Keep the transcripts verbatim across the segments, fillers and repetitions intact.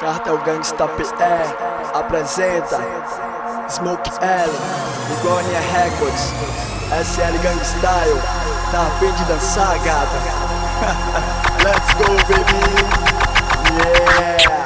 Cartel Gangsta P E apresenta Smoke L, Ligonia Records, S L Gangstyle. Tá a fim de dançar, gata? Let's go, baby! Yeah!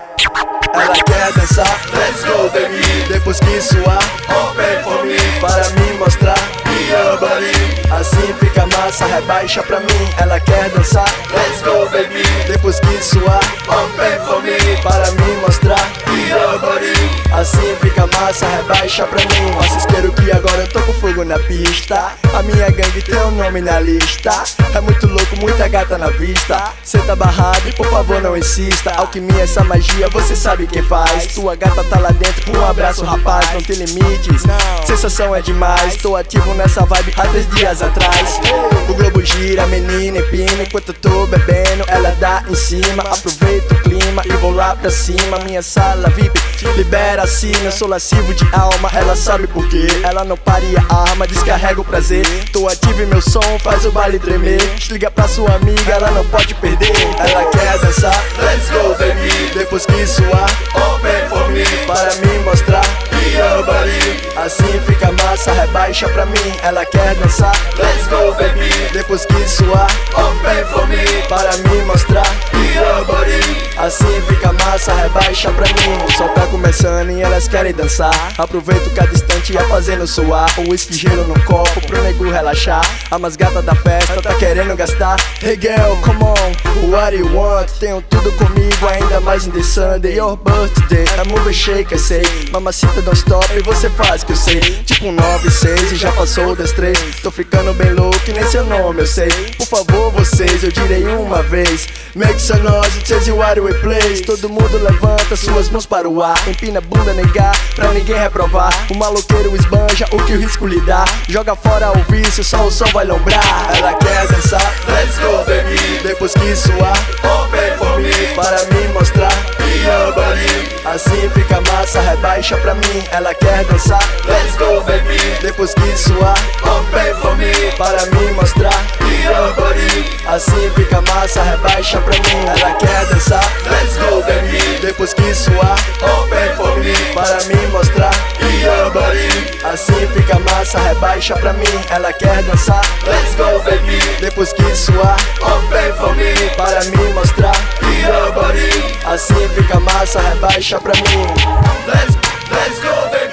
Ela quer dançar, let's go, baby! Depois que suar, open for me, para me mostrar your body. Assim fica massa, rebaixa pra mim. Ela quer dançar, let's go, baby! Depois que suar, open for me, para me mostrar your body. Assim fica massa, rebaixa pra mim. Nossa, isqueiro que agora eu tô com fogo na pista. A minha gangue tem um nome na lista. É muito louco, muita gata na vista. Cê tá barrado e por favor não insista. Alquimia, essa magia, você sabe quem faz. Tua gata tá lá dentro, um abraço rapaz. Não tem limites, sensação é demais. Tô ativo nessa vibe há três dias atrás. O globo gira, menina empina. Enquanto eu tô bebendo, ela dá em cima. Aproveito o clima e vou lá pra cima. Minha sala V I P, libera assim. Eu sou lascivo de alma, ela sabe por quê. Ela não paria arma, descarrega o prazer. Tô ativo e meu som faz o baile tremer. Liga pra sua amiga, ela não pode perder. Ela quer dançar, let's go, baby! Depois que suar, open for me, para me mostrar your body. Assim fica massa, rebaixa pra mim. Ela quer dançar, let's go, baby! Depois que suar, open for me, para me mostrar your body. Assim fica massa, rebaixa pra mim. O sol tá começando e elas querem dançar. Aproveito cada instante e é fazendo suar. O whisky gelo no copo pro nego relaxar. A mais gata da festa tá querendo gastar. Hey girl, come on, what do you want? Tenho tudo comigo, ainda mais in the Sunday. Your birthday, a move shake, I say. Mamacita don't stop e você faz que eu sei. Tipo um nove seis e já passou das três. Tô ficando bem louco e nem seu nome eu sei. Por favor vocês, eu direi uma vez. Make some noise, it says you are the place. Todo mundo levanta suas mãos para o ar. Empina a bunda, negar, pra ninguém reprovar. O maloqueiro esbanja o que o risco lhe dá. Joga fora o vício, só o som vai lombrar. Ela quer dançar, let's go, baby! Depois que suar, open for me, para me mostrar your body. Assim fica massa, rebaixa pra mim. Ela quer dançar, let's go, baby! Depois que suar, open for me, para me mostrar your body. Assim fica massa, rebaixa pra mim. Ela quer dançar, let's go, baby! Depois que suar, open for me, para me mostrar your body. Assim fica massa, rebaixa pra mim. Ela quer dançar, let's go, baby! Depois que suar, open for me, para me mostrar your body. Assim fica massa, rebaixa pra mim. Let's, let's go, baby!